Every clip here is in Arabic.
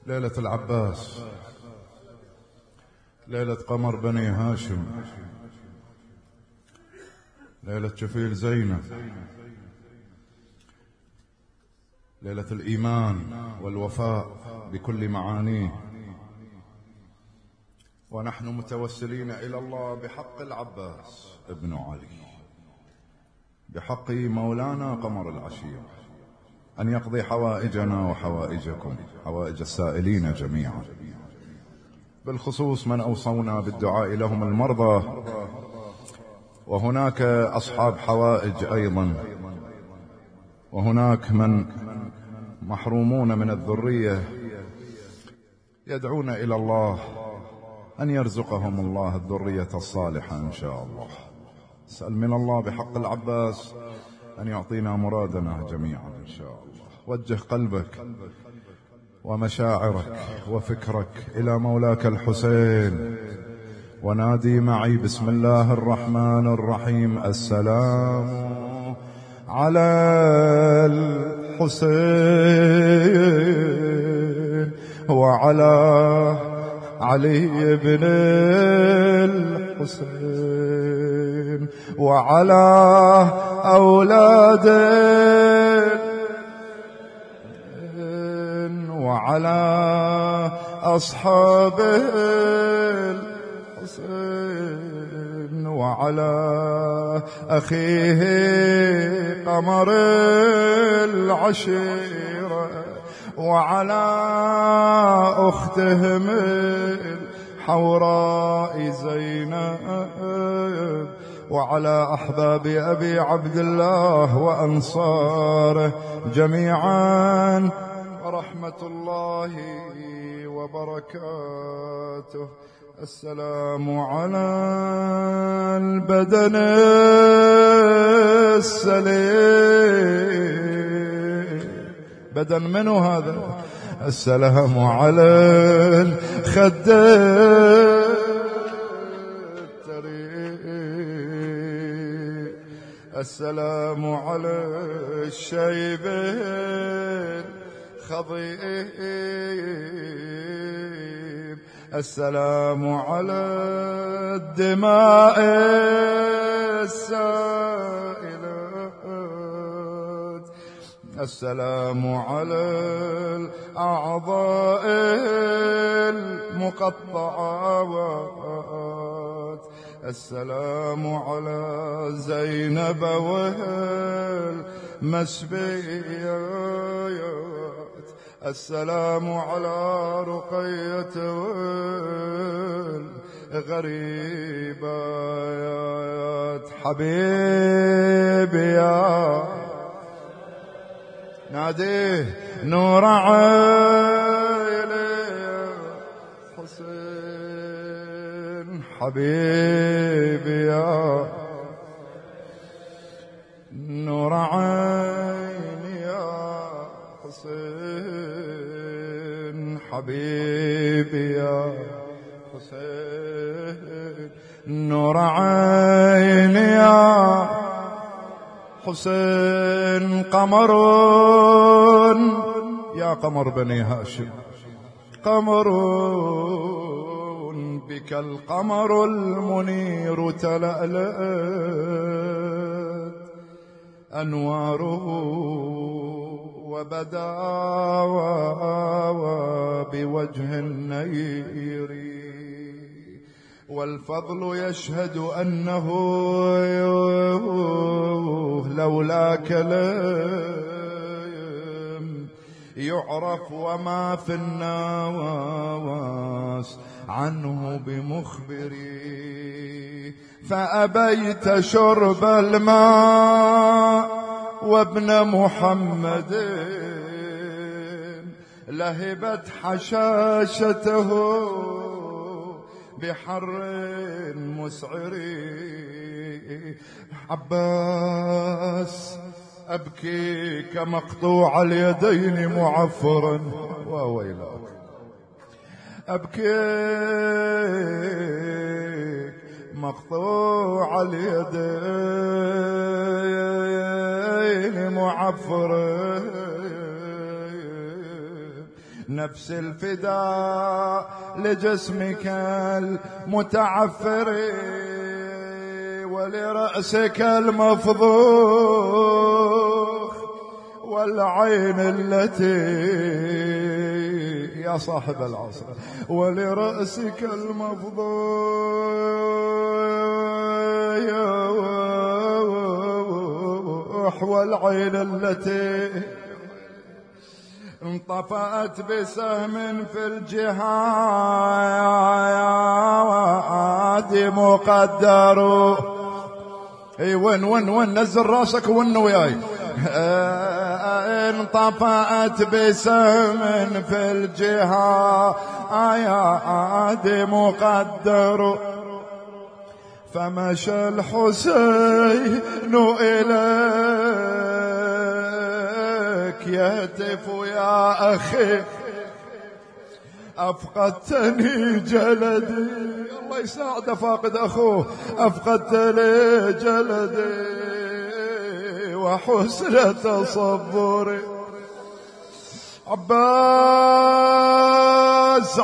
ليلة العباس، ليلة قمر بني هاشم، ليلة شفيل زينب، ليلة الإيمان والوفاء بكل معانيه. ونحن متوسلين إلى الله بحق العباس ابن علي، بحق مولانا قمر العشيرة، أن يقضي حوائجنا وحوائجكم، حوائج السائلين جميعا، بالخصوص من أوصونا بالدعاء لهم المرضى. وهناك أصحاب حوائج أيضا، وهناك من محرومون من الذرية يدعون إلى الله أن يرزقهم الله الذرية الصالحة إن شاء الله. اسأل من الله بحق العباس أن يعطينا مرادنا جميعا إن شاء الله. وجه قلبك ومشاعرك وفكرك إلى مولاك الحسين، ونادي معي بسم الله الرحمن الرحيم: السلام على الحسين وعلى علي بن الحسين وعلى أولاده وعلى أصحابه الحسين وعلى أخيه قمر العشيرة وعلى أختهم الحوراء زينب وعلى أحباب أبي عبد الله وأنصاره جميعا، ورحمة الله وبركاته. السلام على البدن السليم. بدن منو هذا؟ السلام على الخد التريق، السلام على الشيب الخضيب، السلام على الدماء السائلات، السلام على الأعضاء المقطعات، السلام على زينب والمسبيات، السلام على رقية والغريبات. حبيبي يا ناديه نور عيني يا حسين، حبيبي يا نور عيني يا حسين، حبيبي يا حسين، نور عيني يا حسين. قمر يا قمر بني هاشم، قمر بك القمر المنير تلألأت أنواره وبدا بوجه النير، والفضل يشهد أنه لولاك لم يعرف، وما في النواس عنه بمخبري. فأبيت شرب الماء وابن محمد لهبت حشاشته بحر مسعر. عباس أبكيك مقطوع اليدين معفرا وويلاك، أبكيك مقطوع اليدين معفرا. نفس الفداء لجسمك المتعفر ولرأسك المفضوخ والعين التي يا صاحب العصر ولرأسك المفضوح والعين التي انطفأت بسهم في الجهاد مقدر. اي وين نزل راسك ون وياي. انطفأت بسهم في الجهاد مقدر فمشى الحسين إليك يهتف يا أخي أفقدتني جلدي. الله يساعد فاقد أخوه. أفقدتني جلدي وحسن تصبري. عباس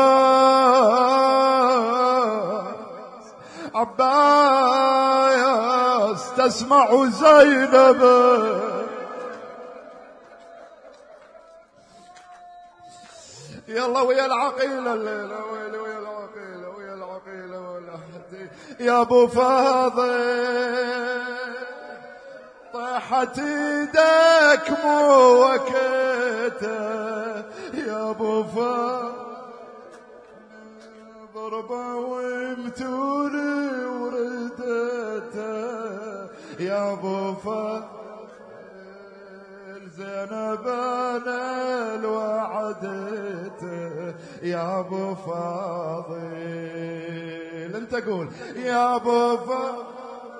عباس تسمع زينب يلا ويا العقيلة الليلة ويا العقيلة ولحتي يا ابو فاضل طاحت ايدك مو وكته يا ابو فاضل ضربة ومتولي وردته يا ابو فاضل زينب انا الوعدته يا ابو فاضل. انت قول يا ابو فاضل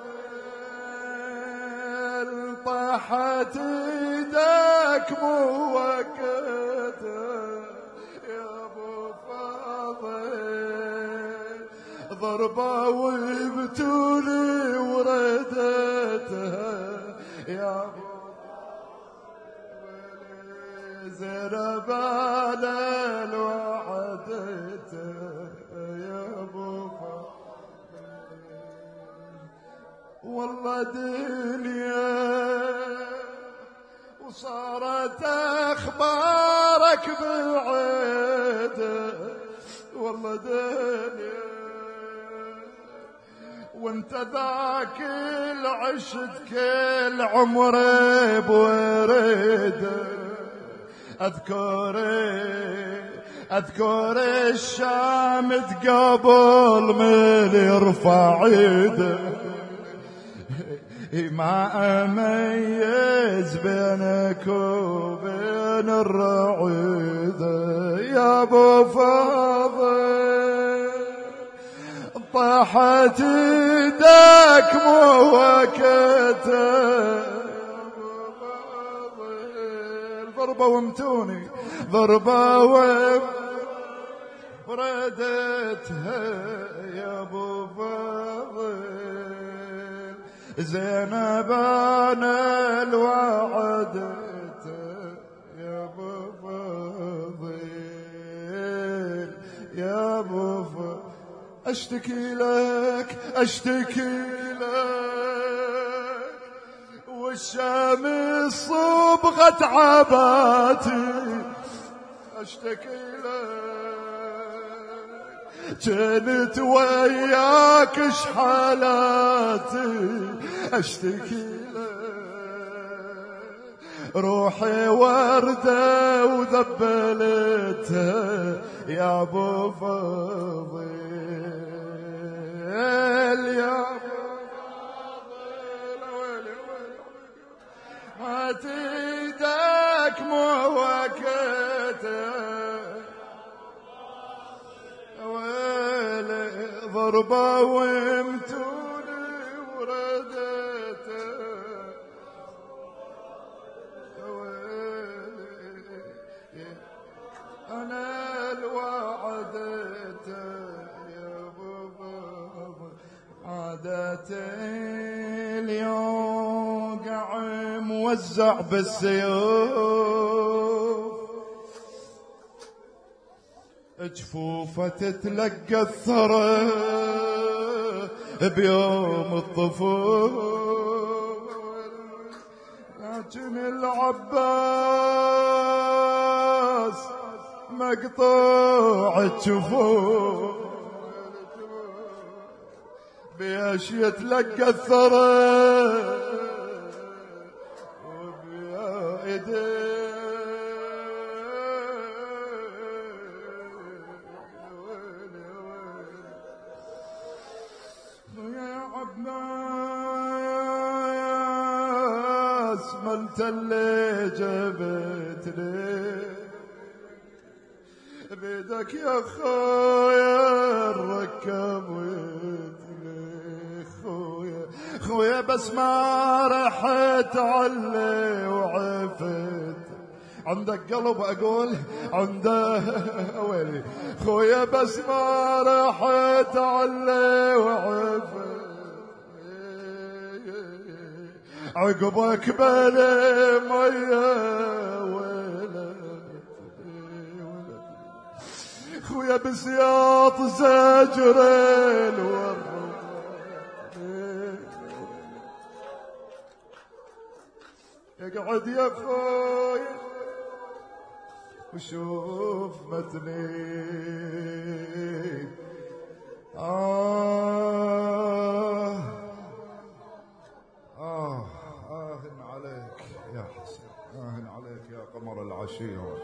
طاحت ايدك مو وكته يا ابو فاضل ضربة وبتولي وردتها يا ابو زينب على الوعدته يا ابو فاضل. والله دنيا وصارت اخبارك بعيده والله دنيا وانت ذاك العشت كل عمري بورده. اذكر الشام قبل من يرفع ايده ما اميز بينك وبين الرعيده يا ابو فاضل طاحت ايدك مو وكته ضربة ومتوني ضربة وردتها يا ابو فاضل زينب انا الوعدته يا ابو فاضل يا ابو فاضل. اشتكي لك والشمس صبغت عباتي اشتكي لك كنت وياك شحالاتي اشتكي لك روحي وردة وذبلتها يا ابو فاضل يا ابو هات ايدك مو وكته ويلي ضربة ومتولي وردته ويلي انا الوعدته يا بابا عادتي اليوم موزع بالسيوف جفوفه تتلقى الثرى بيوم الطفول، لكن العباس مقطوع الجفوف، بيش يتلقى الثرى انت اللي جبتني بيدك يا خويا الركب ويتني خويا بس ما رحت علي وعفت عندك قلب اقول عنده ويلي خويا بس ما رحت علي وعفت عقبك بلا مية ولد خويا بسياط زجر الورد اقعد يا خويا وشوف متني عليك يا حسين، عليك يا قمر العشيرة.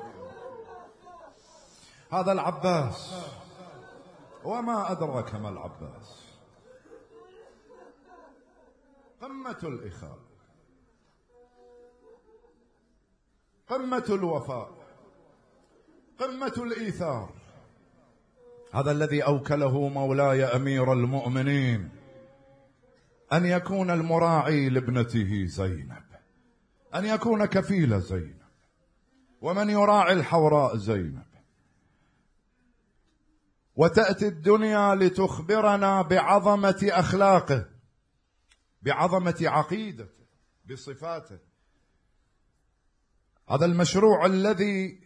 هذا العباس، وما أدرك ما العباس، قمة الإخاء، قمة الوفاء، قمة الإيثار. هذا الذي أوكله مولاي أمير المؤمنين أن يكون المراعي لابنته زينب، أن يكون كفيل زينب، ومن يراعي الحوراء زينب. وتأتي الدنيا لتخبرنا بعظمة أخلاقه، بعظمة عقيدته، بصفاته. هذا المشروع الذي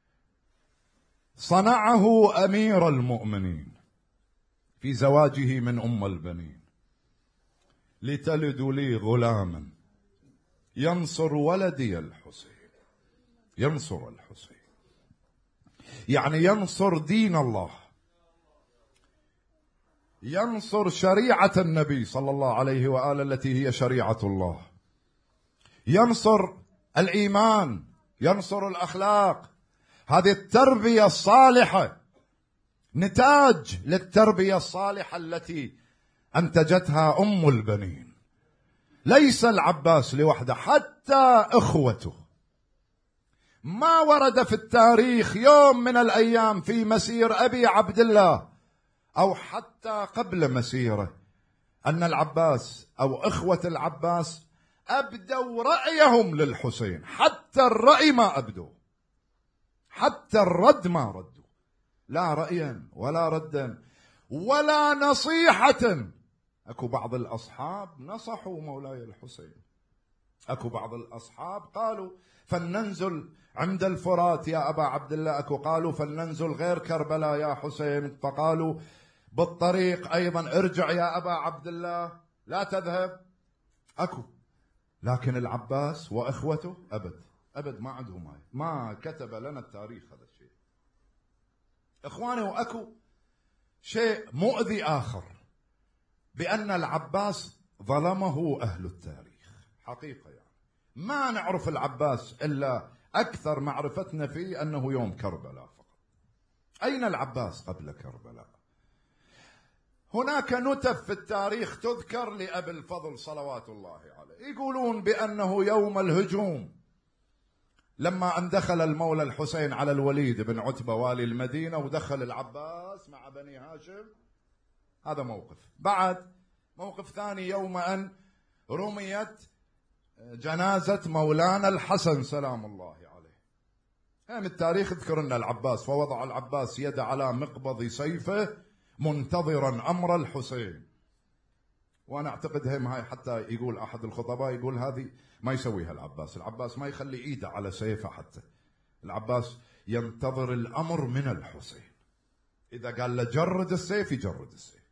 صنعه أمير المؤمنين في زواجه من أم البنين: لتلد لي غلاما ينصر ولدي الحسين. ينصر الحسين يعني ينصر دين الله، ينصر شريعة النبي صلى الله عليه وآله التي هي شريعة الله، ينصر الإيمان، ينصر الأخلاق. هذه التربية الصالحة نتاج للتربية الصالحة التي أنتجتها أم البنين. ليس العباس لوحده، حتى إخوته. ما ورد في التاريخ يوم من الأيام في مسير أبي عبد الله أو حتى قبل مسيره أن العباس أو إخوة العباس أبدوا رأيهم للحسين. حتى الرأي ما أبدوا، حتى الرد ما ردوا، لا رأيا ولا ردا ولا نصيحة. أكو بعض الأصحاب نصحوا مولاي الحسين، أكو بعض الأصحاب قالوا فلننزل عند الفرات يا أبا عبد الله، أكو قالوا فلننزل غير كربلاء يا حسين، فقالوا بالطريق أيضا ارجع يا أبا عبد الله لا تذهب. أكو، لكن العباس وإخوته أبد ما عندهم هاي، ما كتب لنا التاريخ هذا الشيء. إخواني، وأكو شيء مؤذي آخر، بأن العباس ظلمه أهل التاريخ حقيقة. يعني ما نعرف العباس إلا أكثر معرفتنا فيه أنه يوم كربلاء فقط. أين العباس قبل كربلاء؟ هناك نتف في التاريخ تذكر لأبي الفضل صلوات الله عليه، يقولون بأنه يوم الهجوم لما أن دخل المولى الحسين على الوليد بن عتبة والي المدينة، ودخل العباس مع بني هاشم، هذا موقف. بعد موقف ثاني يوم أن رميت جنازة مولانا الحسن سلام الله عليه. هم التاريخ يذكر أن العباس فوضع العباس يد على مقبض سيفه منتظرا أمر الحسين. وأنا أعتقد هم هاي حتى يقول أحد الخطباء، يقول هذه ما يسويها العباس. العباس ما يخلي إيده على سيفه، حتى العباس ينتظر الأمر من الحسين. إذا قال له جرد السيف يجرد السيف.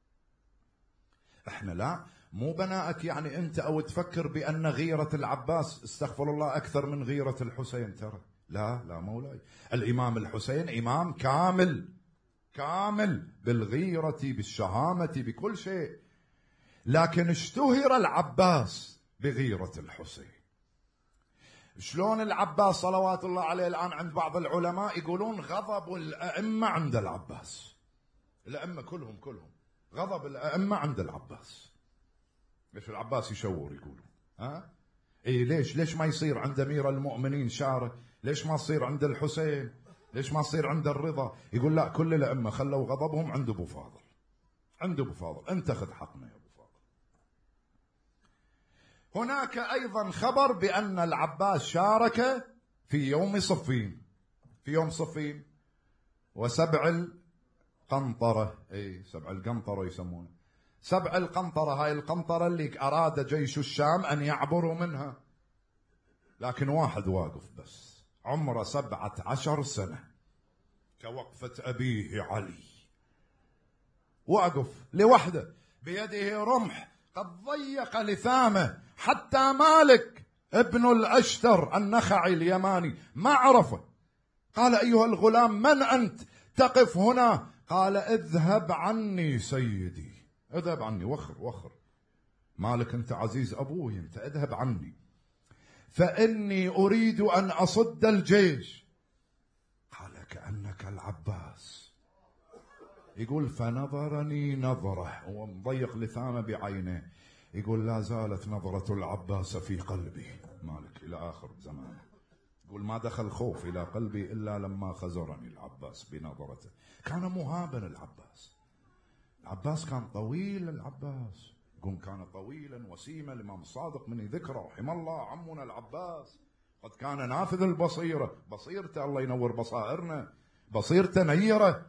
احنا لا، مو بناءك يعني انت او تفكر بان غيرة العباس استغفر الله اكثر من غيرة الحسين، ترى لا لا مولاي، الامام الحسين امام كامل بالغيرة بالشهامة بكل شيء، لكن اشتهر العباس بغيرة الحسين. شلون العباس صلوات الله عليه الآن عند بعض العلماء يقولون غضب الأئمة عند العباس، الأئمة كلهم غضب الأئمة عند العباس. ليش العباس يشور يقولون إيه ليش ما يصير عند أمير المؤمنين شارع؟ ليش ما يصير عند الحسين؟ ليش ما يصير عند الرضا؟ يقول لا، كل الأئمة خلوا غضبهم عند أبو فاضل، أنت خذ حقنا يا أبو فاضل. هناك أيضا خبر بأن العباس شارك في يوم صفين وسبع القنطرة، سبع القنطرة يسمونه، سبع القنطرة، هاي القنطرة اللي أراد جيش الشام أن يعبروا منها، لكن واحد واقف بس عمره 17 سنة كوقفة أبيه علي، واقف لوحده بيده رمح قد ضيق لثامه، حتى مالك ابن الأشتر النخعي اليماني ما عرفه، قال أيها الغلام من أنت تقف هنا؟ قال اذهب عني سيدي، اذهب عني، وخر مالك أنت عزيز أبوي، أنت اذهب عني، فإني أريد أن أصد الجيش. قال كأنك العباس. يقول فنظرني نظرة، هو مضيق لثامه بعينه، يقول لا زالت نظرة العباس في قلبي مالك إلى آخر زمانه. يقول ما دخل خوف إلى قلبي إلا لما خزرني العباس بنظرته. كان مهابا العباس كان طويل، العباس يقول كان طويلا وسيما، الإمام الصادق من ذكره رحمه الله عمنا العباس قد كان نافذ البصيرة، بصيرته الله ينور بصائرنا، بصيرته نيرة،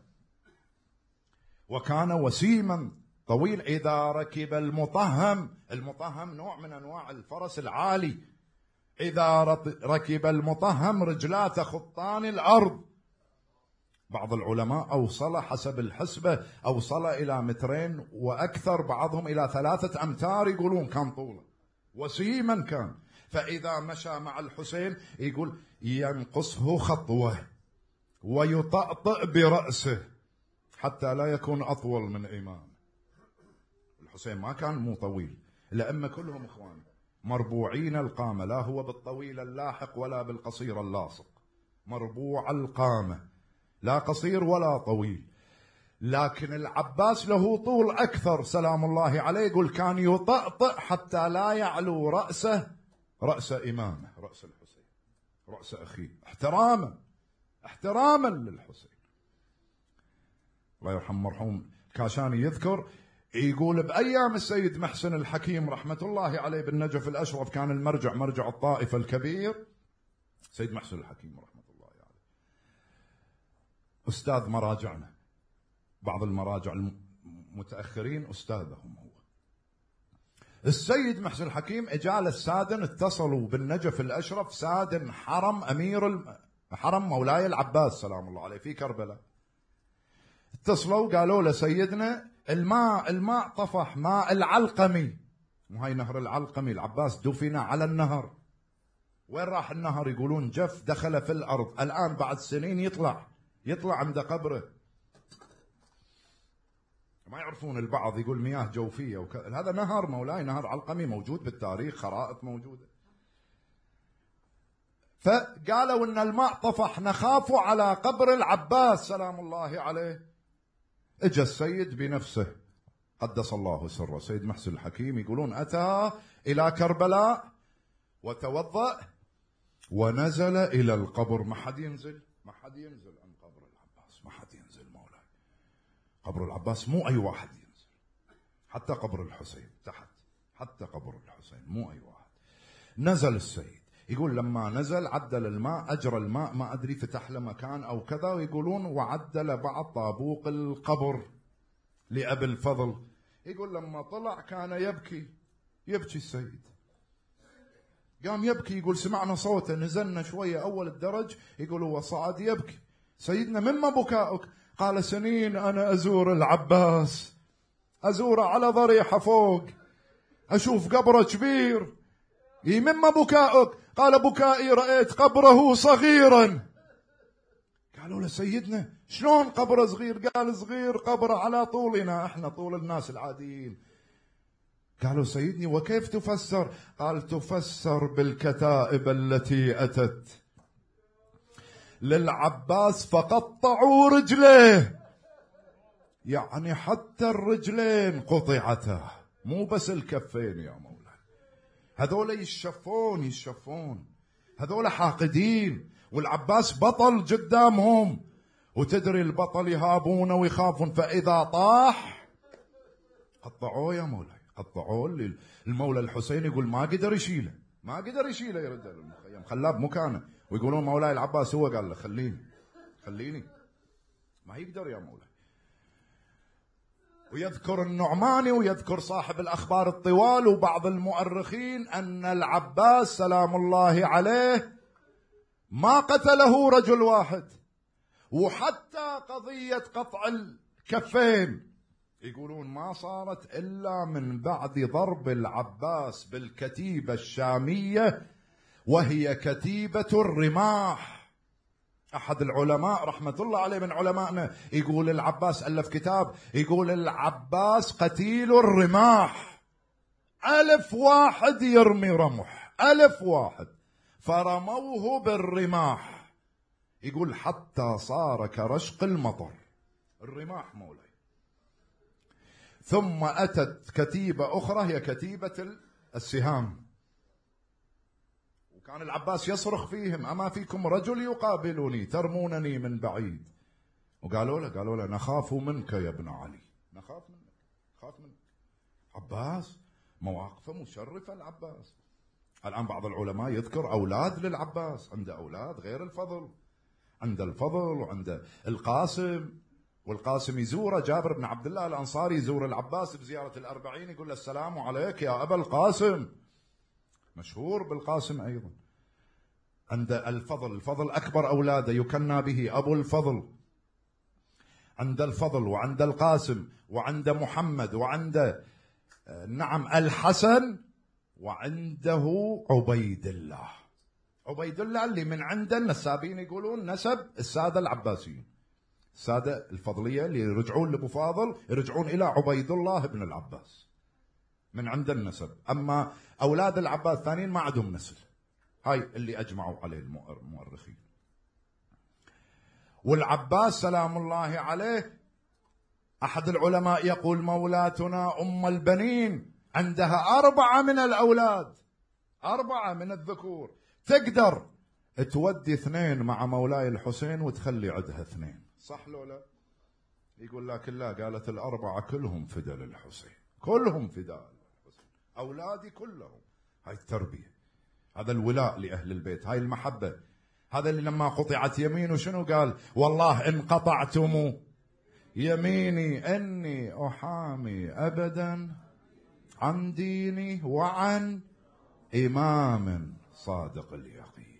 وكان وسيما طويل. إذا ركب المطهم نوع من أنواع الفرس العالي، إذا ركب المطهم رجلاته خطان الأرض. بعض العلماء أوصل حسب الحسبة أوصل إلى 2 متر وأكثر، بعضهم إلى 3 أمتار يقولون كان طوله، وسيما كان. فإذا مشى مع الحسين يقول ينقصه خطوة ويطأطئ برأسه حتى لا يكون أطول من إمام. الحسين ما كان مو طويل، الأئمة كلهم إخوان مربوعين القامة، لا هو بالطويل اللاحق ولا بالقصير اللاصق، مربوع القامة، لا قصير ولا طويل. لكن العباس له طول أكثر سلام الله عليه، يقول كان يطأطئ حتى لا يعلو رأسه رأس إمامه، رأس الحسين، رأس أخيه، احتراما للحسين. الله يرحم مرحوم كاشاني يذكر يقول بأيام السيد محسن الحكيم رحمة الله عليه بالنجف الأشرف، كان المرجع مرجع الطائفة الكبير سيد محسن الحكيم رحمة الله عليه، أستاذ مراجعنا، بعض المراجع المتأخرين أستاذهم هو. السيد محسن الحكيم إجال السادن، اتصلوا بالنجف الأشرف سادن حرم حرم مولاي العباس سلام الله عليه في كربلاء، اتصلوا قالوا له سيدنا الماء طفح، ماء العلقمي، وهي نهر العلقمي، العباس دفن على النهر. وين راح النهر؟ يقولون جف، دخل في الأرض، الآن بعد سنين يطلع عند قبره. ما يعرفون البعض يقول مياه جوفية هذا نهر مولاي، نهر علقمي موجود بالتاريخ، خرائط موجودة. فقالوا ان الماء طفح، نخاف على قبر العباس سلام الله عليه. اجى السيد بنفسه قدس الله سره، سيد محسن الحكيم يقولون أتى إلى كربلاء وتوضأ ونزل إلى القبر. ما حد ينزل عن قبر العباس، ما حد ينزل مولاي، قبر العباس مو أي واحد ينزل، حتى قبر الحسين تحت، حتى قبر الحسين مو أي واحد. نزل السيد، يقول لما نزل عدل الماء، أجرى الماء، ما أدري فتح له مكان أو كذا، ويقولون وعدل بعض طابوق القبر لأبي الفضل. يقول لما طلع كان يبكي السيد، قام يبكي، يقول سمعنا صوته، نزلنا شوية أول الدرج، يقول هو صعد يبكي. سيدنا مما بكاؤك؟ قال سنين أنا أزور العباس، أزوره على ضريحة فوق، أشوف قبره كبير. مما بكاؤك؟ قال بكائي رأيت قبره صغيرا. قالوا له سيدنا شلون قبره صغير؟ قال صغير قبره على طولنا احنا، طول الناس العاديين. قالوا سيدني وكيف تفسر؟ قال تفسر بالكتائب التي أتت للعباس فقطعوا رجليه، يعني حتى الرجلين قطعتا، مو بس الكفين يا مولاي. هذول يشفون، هذول حاقدين، والعباس بطل قدامهم، وتدري البطل يهابونه ويخافون، فإذا طاح قطعوه يا مولاي، قطعوه. المولى الحسين يقول ما قدر يشيله يا رجال المخيم، خلاه بمكانه، ويقولون مولاي العباس هو قال له خليني، ما يقدر يا مولاي. ويذكر النعماني ويذكر صاحب الأخبار الطوال وبعض المؤرخين أن العباس سلام الله عليه ما قتله رجل واحد، وحتى قضية قطع الكفين يقولون ما صارت إلا من بعد ضرب العباس بالكتيبة الشامية وهي كتيبة الرماح. أحد العلماء رحمة الله عليه من علمائنا يقول العباس ألف كتاب، يقول العباس قتيل الرماح، 1000 واحد يرمي رمح، 1000 واحد فرموه بالرماح، يقول حتى صار كرشق المطر الرماح مولاي. ثم أتت كتيبة أخرى هي كتيبة السهام، وكان العباس يصرخ فيهم أما فيكم رجل يقابلني ترمونني من بعيد. وقالوا له نخاف منك يا ابن علي، نخاف منك. عباس مواقفه مشرفة العباس. الآن بعض العلماء يذكر أولاد للعباس، عنده أولاد غير الفضل، عنده الفضل وعنده القاسم، والقاسم يزوره، جابر بن عبد الله الأنصاري يزور العباس بزيارة الأربعين يقول له السلام عليك يا أبا القاسم، مشهور بالقاسم أيضا. عند الفضل أكبر أولاده يكنى به أبو الفضل، عند الفضل وعند القاسم وعند محمد وعند الحسن وعنده عبيد الله اللي من عند النسابين يقولون نسب السادة العباسيين، السادة الفضلية اللي يرجعون لأبو فاضل يرجعون إلى عبيد الله بن العباس من عند النسب. أما أولاد العباس الثانيين ما عندهم نسل، هاي اللي أجمعوا عليه المؤرخين. والعباس سلام الله عليه أحد العلماء يقول مولاتنا أم البنين عندها 4 من الأولاد، 4 من الذكور، تقدر تودي 2 مع مولاي الحسين وتخلي عندها 2، صح لو لا؟ يقول لكن لا، قالت 4 كلهم فدا للحسين، كلهم فدا للحسين، أولادي كلهم. هاي التربية، هذا الولاء لأهل البيت، هاي المحبة. هذا اللي لما قطعت يمينه شنو قال؟ والله إن قطعتم يميني أني أحامي أبدا عن ديني وعن إمام صادق اليقين.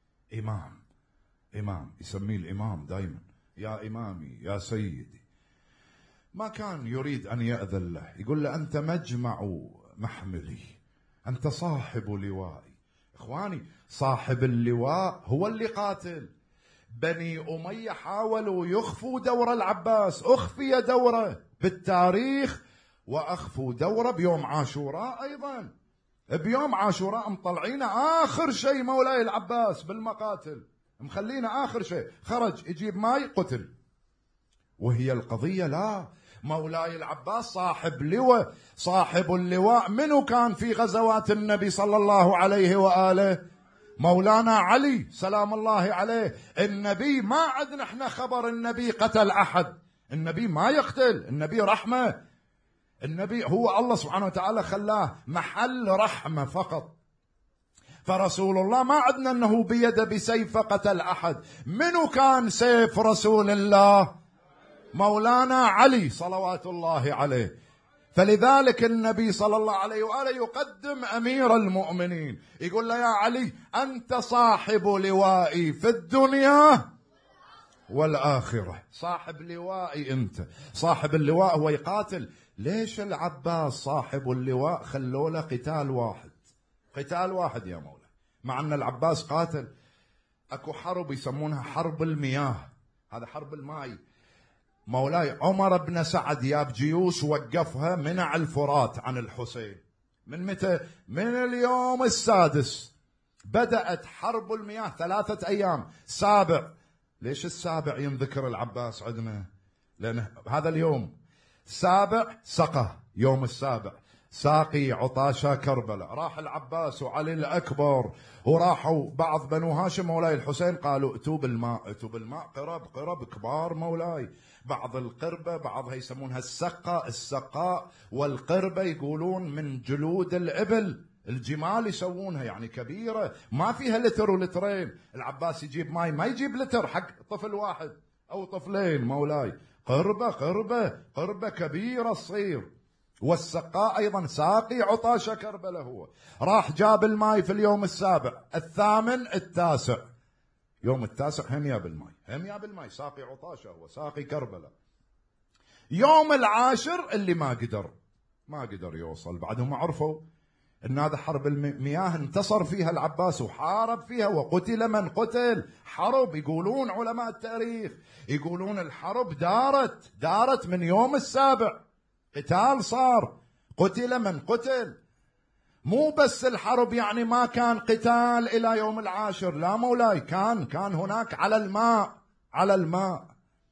إمام يسميه الإمام دائما، يا إمامي يا سيدي. ما كان يريد أن يأذن له، يقول له أنت مجمع محملي، أنت صاحب لوائي. إخواني صاحب اللواء هو اللي قاتل. بني أمية حاولوا يخفوا دور العباس، أخفي دوره بالتاريخ وأخفوا دوره بيوم عاشوراء أيضا. بيوم عاشوراء مطلعين آخر شيء مولاي العباس بالمقاتل، مخلينا آخر شيء، خرج يجيب ماي قتل. وهي القضية لا، مولاي العباس صاحب لواء، صاحب اللواء. منو كان في غزوات النبي صلى الله عليه وآله؟ مولانا علي سلام الله عليه. النبي ما عندنا احنا خبر النبي قتل أحد، النبي ما يقتل، النبي رحمة، النبي هو الله سبحانه وتعالى خلاه محل رحمة فقط. فرسول الله ما عندنا أنه بيده بسيف قتل أحد. منو كان سيف رسول الله؟ مولانا علي صلوات الله عليه. فلذلك النبي صلى الله عليه وآله يقدم أمير المؤمنين، يقول له يا علي أنت صاحب لوائي في الدنيا والآخرة. صاحب لوائي أنت، صاحب اللواء هو يقاتل. ليش العباس صاحب اللواء خلوا له قتال واحد؟ قتال واحد يا مولاي، مع أن العباس قاتل. أكو حرب يسمونها حرب المياه، هذا حرب الماء. مولاي عمر بن سعد ياب جيوش وقفها منع الفرات عن الحسين. من متى؟ من اليوم السادس بدأت حرب المياه، 3 أيام. سابع، ليش السابع ينذكر العباس عندنا؟ لأن هذا اليوم سابع سقى، يوم السابع ساقي عطاشا كربلاء. راح العباس وعلي الأكبر وراحوا بعض بنو هاشم مولاي الحسين، قالوا ائتوا بالماء، ائتوا بالماء. قرب كبار مولاي، بعض القربة بعضها يسمونها السقاء والقربة يقولون من جلود الإبل، الجمال يسوونها، يعني كبيرة ما فيها لتر ولترين. العباس يجيب ماي ما يجيب لتر حق طفل واحد أو طفلين مولاي، قربة كبيرة تصير. والسقاء أيضا ساقي عطاشة كربلاء. هو راح جاب الماي في اليوم السابع، الثامن، التاسع. يوم التاسع هم يا بالماي ساقي عطاشة، هو ساقي كربلاء. يوم العاشر اللي ما قدر يوصل، بعدهم عرفوا ان هذا حرب المياه انتصر فيها العباس وحارب فيها وقتل من قتل. حرب، يقولون علماء التاريخ، يقولون الحرب دارت من يوم السابع، قتال صار، قتل من قتل. مو بس الحرب يعني ما كان قتال إلى يوم العاشر، لا مولاي، كان هناك على الماء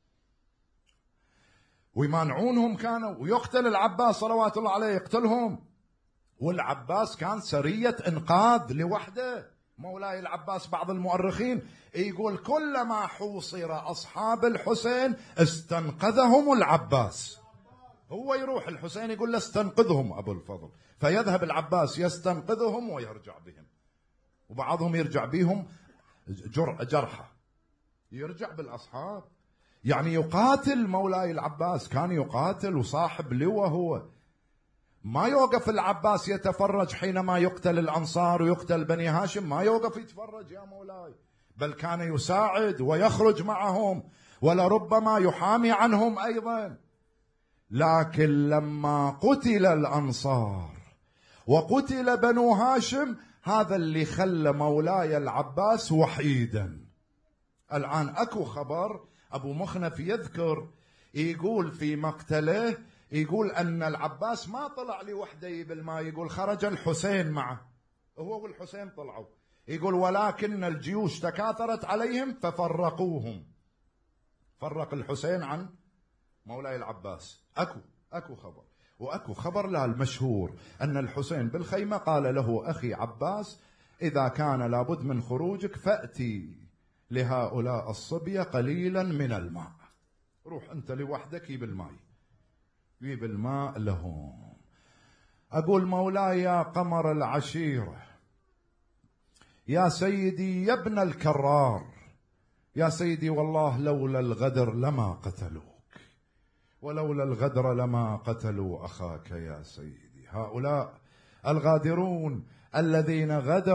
ويمانعونهم كانوا، ويقتل العباس صلوات الله عليه، يقتلهم. والعباس كان سرية إنقاذ لوحده مولاي العباس. بعض المؤرخين يقول كلما حوصر أصحاب الحسين استنقذهم العباس. هو يروح الحسين يقول له استنقذهم أبو الفضل، فيذهب العباس يستنقذهم ويرجع بهم، وبعضهم يرجع بهم جرحى، يرجع بالأصحاب. يعني يقاتل مولاي العباس، كان يقاتل وصاحب لواء. هو ما يوقف العباس يتفرج حينما يقتل الأنصار ويقتل بني هاشم، ما يوقف يتفرج يا مولاي، بل كان يساعد ويخرج معهم، ولربما يحامي عنهم أيضا. لكن لما قتل الأنصار وقتل بنو هاشم، هذا اللي خلى مولاي العباس وحيدا. الآن أكو خبر أبو مخنف يذكر، يقول في مقتله، يقول أن العباس ما طلع لوحده بالماء، يقول خرج الحسين معه، هو والحسين طلعوا. يقول ولكن الجيوش تكاثرت عليهم ففرقوهم، فرق الحسين عن مولاي العباس. أكو خبر، وأكو خبر لا المشهور أن الحسين بالخيمة قال له أخي عباس إذا كان لابد من خروجك فأتي لهؤلاء الصبية قليلا من الماء، روح أنت لوحدك يجيب الماء لهم. أقول مولاي يا قمر العشيرة، يا سيدي يا ابن الكرار، يا سيدي والله لولا الغدر لما قتلوك، ولولا الغدر لما قتلوا أخاك يا سيدي. هؤلاء الغادرون الذين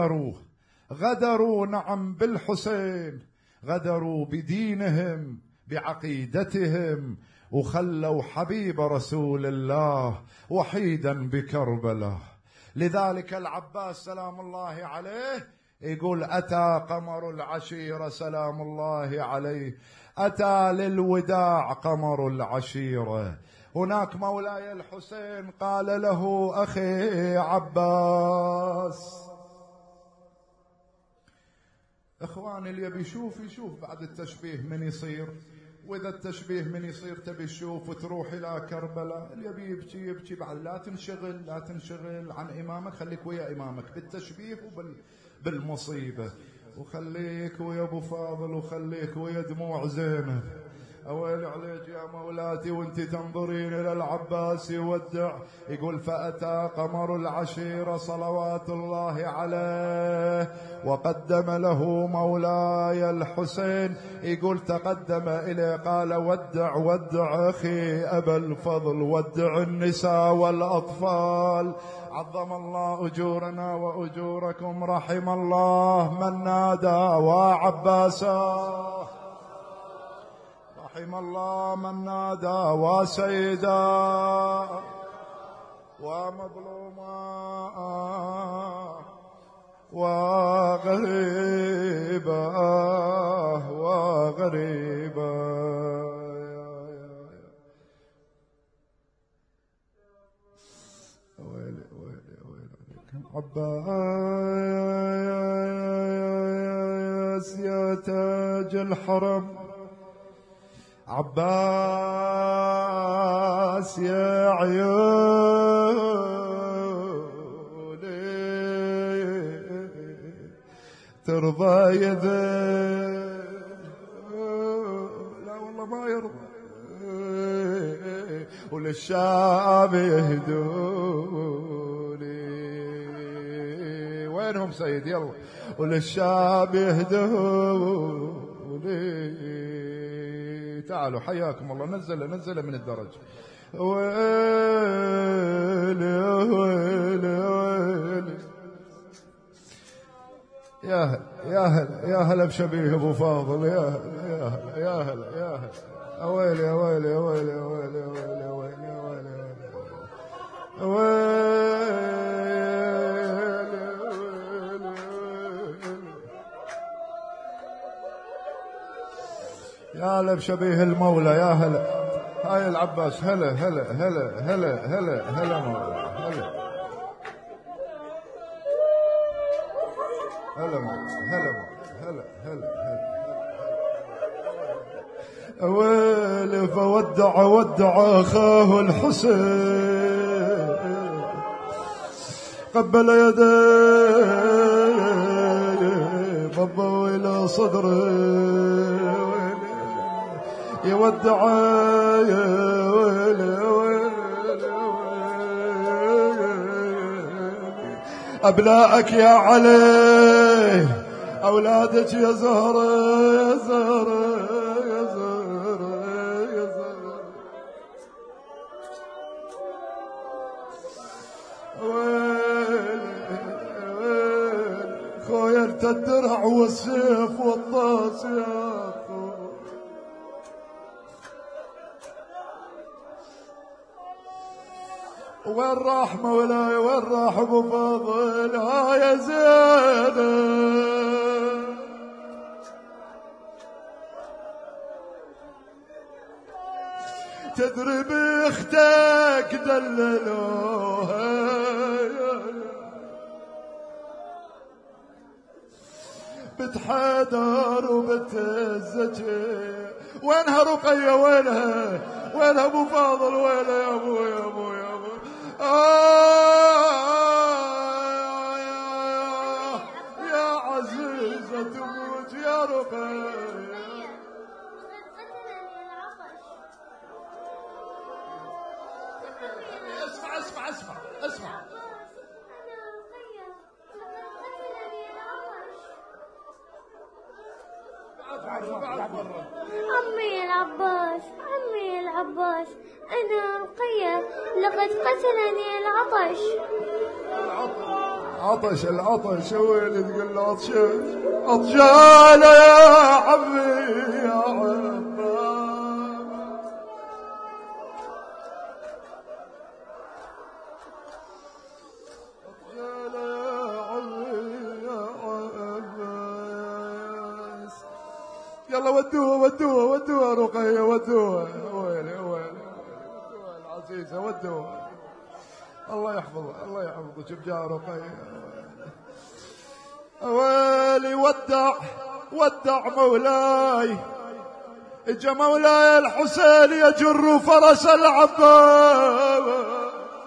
غدروا نعم بالحسين، غدروا بدينهم بعقيدتهم، وخلوا حبيب رسول الله وحيدا بكربلاء. لذلك العباس سلام الله عليه يقول أتى قمر العشيرة سلام الله عليه، أتى للوداع قمر العشيرة. هناك مولاي الحسين قال له أخي عباس، إخواني اللي يبي يشوف بعد التشبيه من يصير، وإذا التشبيه من يصير تبي تشوف وتروح إلى كربلاء. اللي يبي يبكي بعد لا تنشغل عن إمامك، خليك ويا إمامك بالتشبيه بالمصيبة، وخليك ويا أبو فاضل، وخليك ويا دموع زينب. أويل عليك يا مولاتي وانت تنظرين إلى العباس يودع. يقول فأتى قمر العشيرة صلوات الله عليه وقدم له مولاي الحسين. يقول تقدم إليه قال ودع أخي أبا الفضل، ودع النساء والأطفال، عظم الله أجورنا وأجوركم، رحم الله من نادى وعباسا. رحم الله من نادى وسيدا ومظلوما وغريبا وغريبا. عباس يا تاج الحرم، عباس يا عيوني ترضى يذل، لا والله ما يرضى، وللشعب يهدوني. وينهم سيد يلا؟ وللشعب يهدوني. تعالوا حياكم الله. نزل من الدرج. ويلي ويلي ويلي يا هلا بشبيه ابو فاضل، يا هلا ويلي يا ويلي يا ويلي يا ويلي يا ويلي يا ويلي يا ويلي يا ويلي يا هلا بشبيه المولى. يا هلا هاي العباس. هلا هلا هلا هلا هلا هلا مولا. هلا هلا مولا. هلا هلا هلا ويلي. فودع اخاه الحسين، قبل يديه ضبوا الى صدره، يودع يا ويلي ويلي أبنائك يا علي، أولادك يا زهرة يا زهرة يا زهرة يا زهرة. ويلي خويرت الدرع والسيف والطاس يا أخو. وين راح مولاي؟ وين راح ابو فاضل؟ ها يا زينب تدري باختك دللوها، بنت حيدر وبنت الزكي. وينها رقية؟ وينها ابو فاضل؟ وينها يا ابو يا ابو يا ابو؟ يا عزيزة تموت يا رقية. اسمع عمي العباس أنا رقية، لقد قتلني العطش. العطش ويلي تقول له عطشان يا عمي يا عباس. يلا ودوها رقية، ودوها. ويلي ودوها العزيزة، ودوها. الله يحفظك بجاه رقية. ويلي ودع مولاي. اجا مولاي الحسين يجر فرس العباس،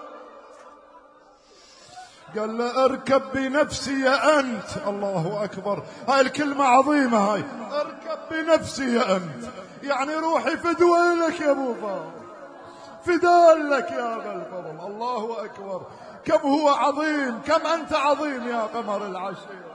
قال له اركب بنفسي يا أنت. الله أكبر، هاي الكلمة عظيمة هاي. اركب بنفسي يا أنت، يعني روحي فدوى لك يا أبو فاضل، فداء لك يا أبا الفضل. الله أكبر، كم هو عظيم، كم أنت عظيم يا قمر العشير.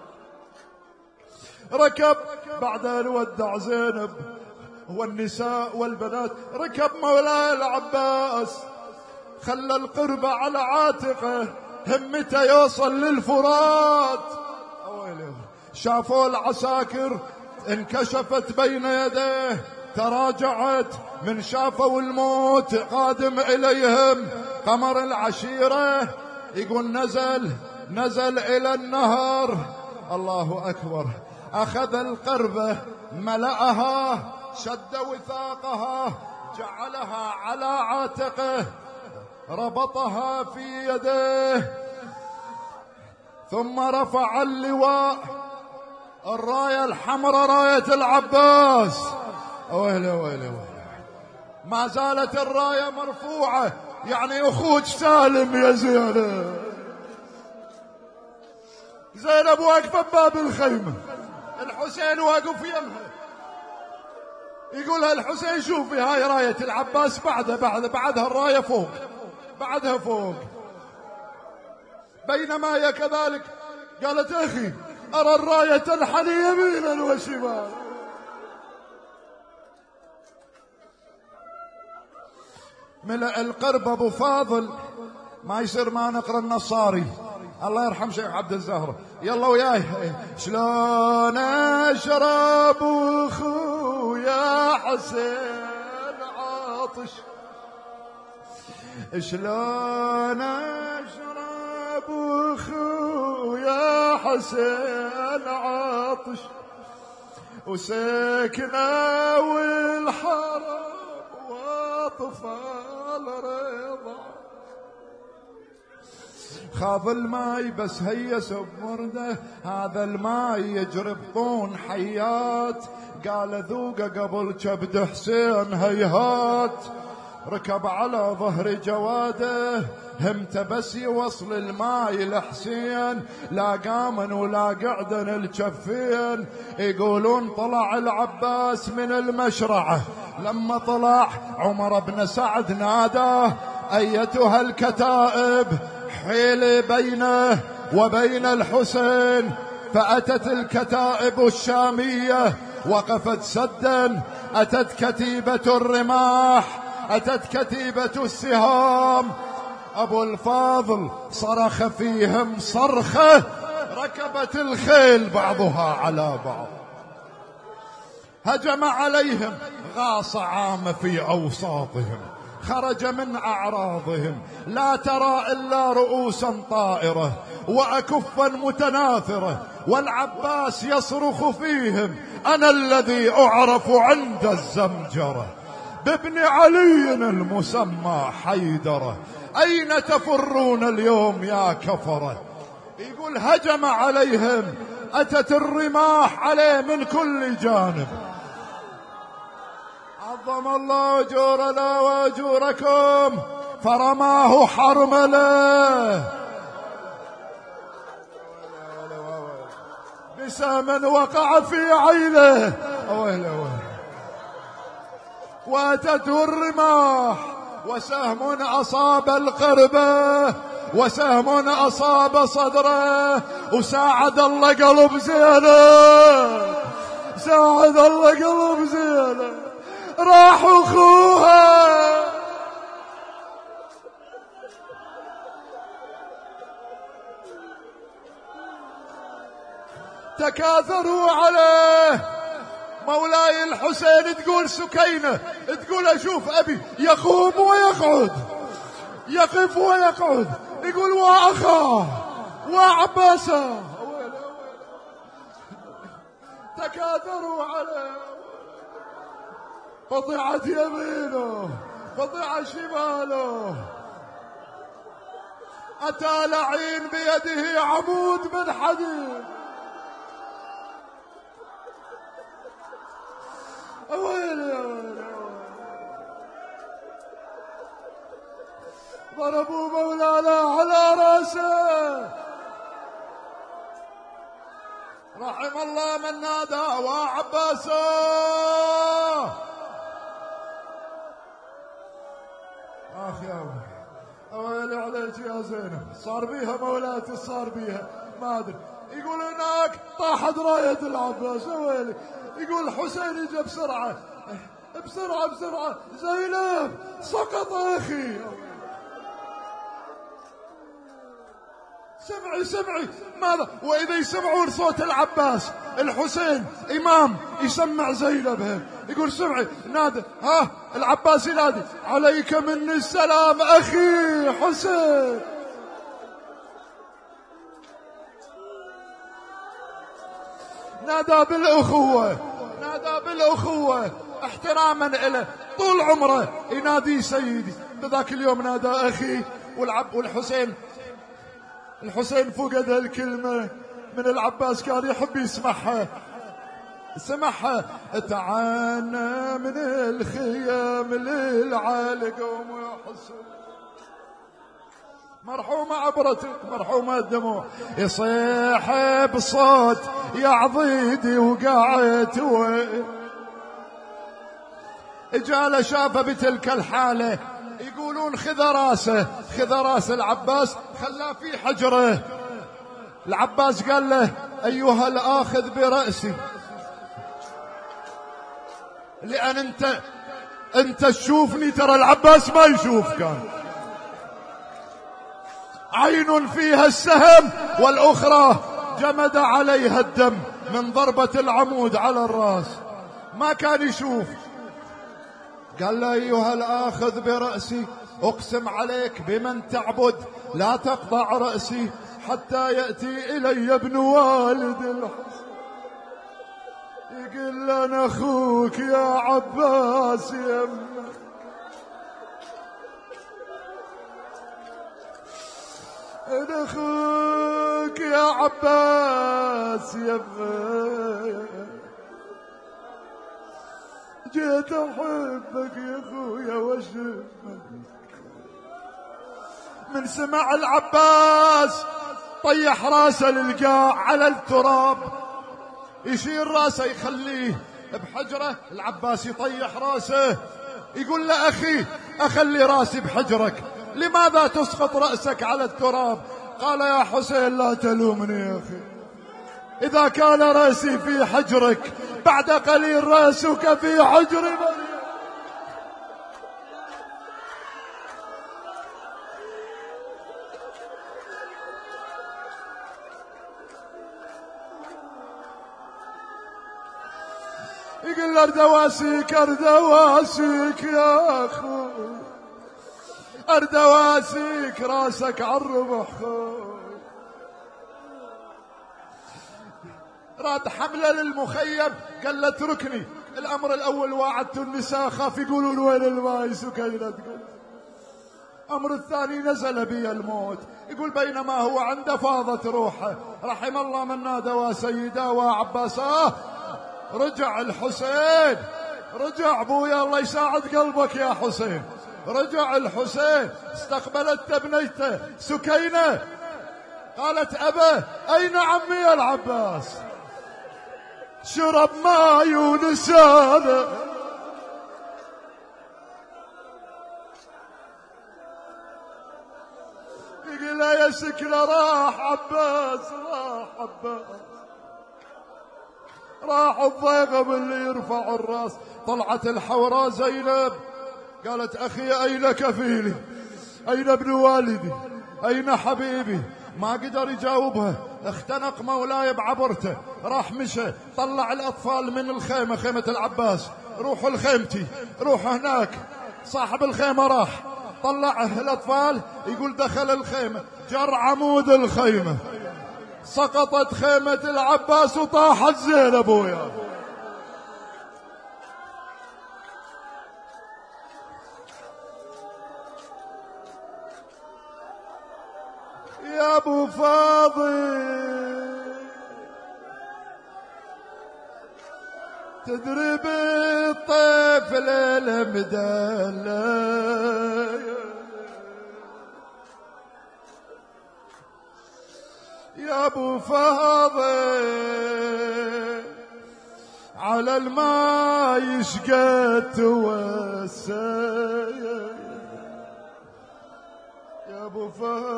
ركب بعد أن ودع زينب والنساء والبنات، ركب مولاي العباس، خلى القربة على عاتقه، همته يوصل للفرات. شافوا العساكر انكشفت بين يديه، تراجعت من شافوا الموت قادم إليهم. قمر العشيرة يقول نزل إلى النهر. الله أكبر. أخذ القربة ملأها، شد وثاقها، جعلها على عاتقه، ربطها في يديه، ثم رفع اللواء، الراية الحمراء راية العباس. ويلي ويلي ويلي. ما زالت الراية مرفوعة، يعني أخوك سالم يا زينب. زينب واقفة بباب الخيمة، الحسين واقف يمها، يقولها الحسين شوفي هاي راية العباس، بعدها الراية فوق، بعدها فوق. بينما هي كذلك قالت أخي أرى الراية تنحني يمينا وشمالا. ملأ القرب أبو فاضل، ما يصير ما نقرأ النصاري. الله يرحم شيخ عبد الزهرة. يلا وياي. شلون أشرب أخويا حسين عاطش، شلون أشرب أخويا حسين عاطش، وسكنة والحرم واطفال رضا. خاض الماي بس هيس بمرده، هذا الماي يجري بطون حيات. قال ذوقه قبل كبد حسين هيهات. ركب على ظهر جواده، همته بس يوصل الماي لحسين، لا قامن ولا قعدن الجفين. يقولون طلع العباس من المشرعة، لما طلع عمر بن سعد ناداه أيتها الكتائب حيل بينه وبين الحسين. فأتت الكتائب الشامية وقفت سدا، أتت كتيبة الرماح، أتت كتيبة السهام. أبو الفاضل صرخ فيهم صرخة، ركبت الخيل بعضها على بعض، هجم عليهم، غاص عام في أوساطهم، خرج من أعراضهم، لا ترى إلا رؤوسا طائرة وأكفا متناثرة. والعباس يصرخ فيهم أنا الذي أعرف عند الزمجرة بابن علي المسمى حيدرة، أين تفرون اليوم يا كفرة. يقول هجم عليهم، أتت الرماح عليه من كل جانب. عظم الله أجورنا وأجوركم، فرماه حرمله بسهم وقع في عينه. وأتته الرماح، وسهم أصاب القربة، وسهم أصاب صدره. وساعد الله قلب زينب، ساعد الله قلب زينب، راح أخوها. تكاثروا عليه. مولاي الحسين تقول سكينة، تقول أشوف أبي يقوم ويقعد، يقف ويقعد، يقول وأخاه وعباسه. تكاثروا عليه، قطعت يمينه، قطع شماله، أتى لعين بيده عمود من حديد. ضربوا مولانا على راسه. رحم الله من نادى وعباسه. آخ يا ويلي عليك يا زينب، صار بيها مولاتي، صار بيها ما أدري. يقول هناك طاحت راية العباس. ويلي. يقول حسين يجي بسرعة بسرعة بسرعة، زينب سقط أخي. سمعي ماذا؟ وإذا يسمعون صوت العباس، الحسين إمام يسمع زينب يقول سمعي نادى، ها العباس ينادي عليك مني السلام أخي حسين. نادى بالأخوة احتراما له، طول عمره ينادي سيدي. بذاك اليوم نادى أخي. والحسين فقد الكلمة من العباس، كان يحب يسمعها. تعانى من الخيام للعالق يا حسين، مرحومة عبرتك، مرحومة الدموع، يصيح بصوت يا عضيدي وقعت اجاله شافه بتلك الحالة. يقولون خذ راس العباس خلاه في حجره. العباس قال له أيها الآخذ برأسي، لأن أنت تشوفني، ترى العباس ما يشوف، كان عين فيها السهم والأخرى جمد عليها الدم من ضربة العمود على الرأس، ما كان يشوف. قال له أيها الآخذ برأسي، أقسم عليك بمن تعبد لا تقطع رأسي حتى يأتي إلي ابن والد الحسن. يقول أنا أخوك يا عباس يمك، أنا أخوك يا عباس يمك، جيت أحبك يا أخويا وأشمك. من سمع العباس طيح راسه للقاع على التراب، يشيل راسه يخليه بحجره. العباس يطيح راسه، يقول له أخي أخلي راسي بحجرك، لماذا تسقط رأسك على التراب؟ قال يا حسين لا تلومني يا أخي، إذا كان رأسي في حجرك بعد قليل رأسك في حجر مريم. يقول أردواسيك يا أخو، أردواسيك راسك عالربح. راد حمله للمخيم، قال له اتركني. الأمر الأول وعدت النساء، خاف يقولون وين الماي سكينة تقول. الأمر الثاني نزل بي الموت. يقول بينما هو عنده فاضت روحه، رحم الله من نادى وسيدا وعباساه. رجع الحسين، رجع ابويا الله يساعد قلبك يا حسين. رجع الحسين، استقبلت ابنته سكينة، قالت أبا أين عمي العباس؟ شرب ماي ونسانا. يقول يا سكنة راح عباس، راح الضيغم اللي يرفع الراس. طلعت الحوراء زينب، قالت أخي أين كفيلي؟ أين ابن والدي؟ أين حبيبي؟ ما قدر يجاوبها، اختنق مولاي بعبرته، راح مشى. طلع الأطفال من الخيمة، خيمة العباس، روحوا لخيمتي، روحوا هناك. صاحب الخيمة راح طلع الأطفال، يقول دخل الخيمة، جر عمود الخيمة، سقطت خيمة العباس وطاحت زينب وياه. يا ابو فاضل تدري بالطفل المدلل، يا ابو فاضل على الماء يشقد توسل، يا ابو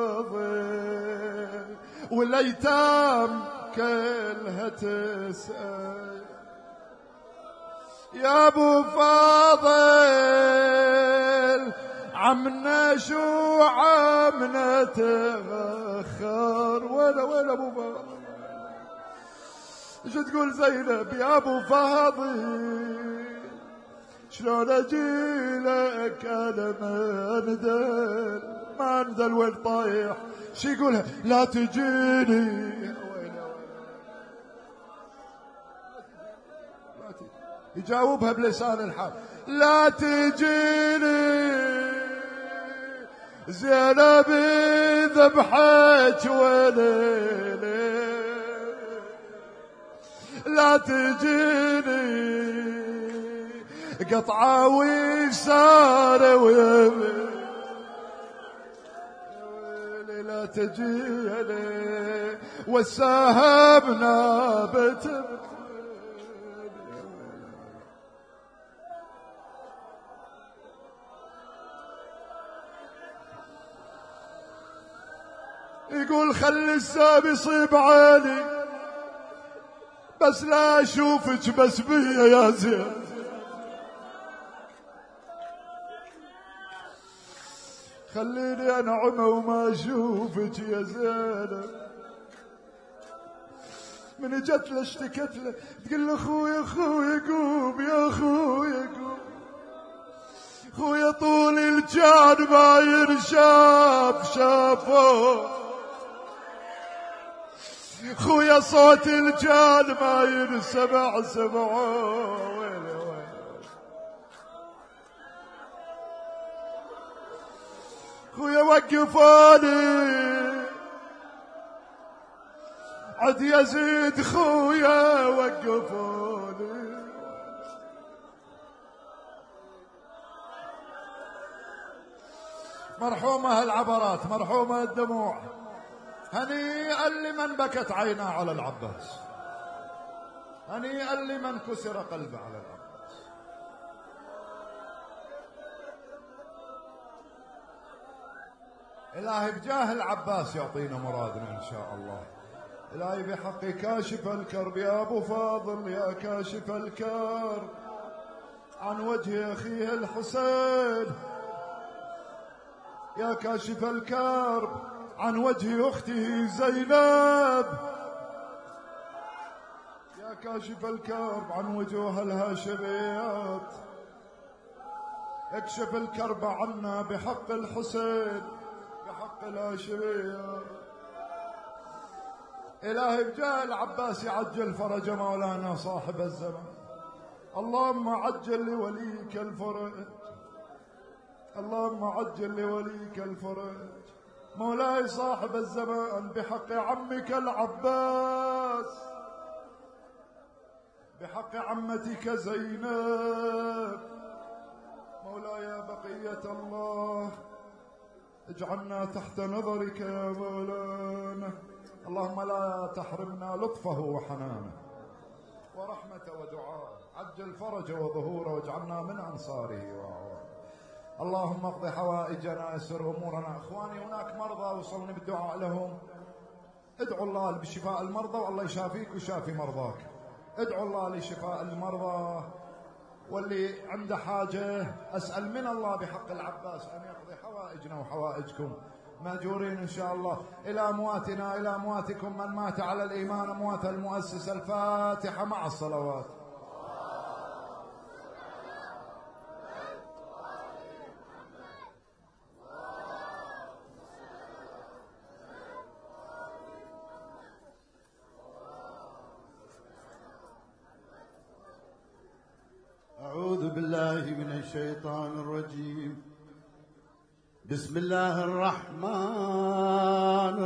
فاضل والايتام كلها تسأل، يا ابو فاضل عمنا شو عمنا تأخر. وين ابو فاضل؟ ايش تقول زينب؟ يا ابو فاضل شلون اجيلك انا ما انزل وين طايح. شي يقولها لا تجيني، يجاوبها بلسان الحال لا تجيني زينب ذبحت وليلي، لا تجيني قطعة ويسار ويمين، لا تجيني والسهم نابت. يقول خلي السهم يصيب عيني بس لا اشوفك بس بيا يا زين، خليني انا عمى وما اشوفك يا زينب. من جت له اشتكت له تقول له خويا خويا قوم يا خويا قوم، خويا طول الجان ما ينشاف شافوه، خويا صوت الجان ما ينسمع سمعوه. ويلي ويلي خويا وقفوني عد يزيد، خويا وقفوني. مرحومة العبرات، مرحومة الدموع، هنيئا لمن بكت عيناه على العباس، هنيئا لمن كسر قلبه على العباس. إلهي بجاه العباس يعطينا مرادنا إن شاء الله. إلهي بحق كاشف الكرب يا أبو فاضل، يا كاشف الكرب عن وجه أخيه الحسين، يا كاشف الكرب عن وجه أخته زينب، يا كاشف الكرب عن وجوه الهاشميات، اكشف الكرب عنا بحق الحسين بحق الهاشميات. إلهي بجاه العباس يعجل فرج مولانا صاحب الزمان. اللهم عجل لوليك الفرج، اللهم عجل لوليك الفرج مولاي صاحب الزمان بحق عمك العباس، بحق عمتك زينب. مولاي بقية الله اجعلنا تحت نظرك يا مولانا، اللهم لا تحرمنا لطفه وحنانه ورحمته ودعاءه، عجل فرجه وظهوره واجعلنا من أنصاره وأعوانه. اللهم اقض حوائجنا، يسر أمورنا. أخواني هناك مرضى وصلني بالدعاء لهم، ادعوا الله بشفاء المرضى، والله يشافيك ويشافي مرضاك. ادعوا الله لشفاء المرضى، واللي عنده حاجة أسأل من الله بحق العباس أن يقضي حوائجنا وحوائجكم، مأجورين إن شاء الله. إلى أمواتنا إلى أمواتكم من مات على الإيمان، أموات المؤسسة. الفاتحة مع الصلوات. أعوذ بالله من الشيطان الرجيم. بسم الله الرحمن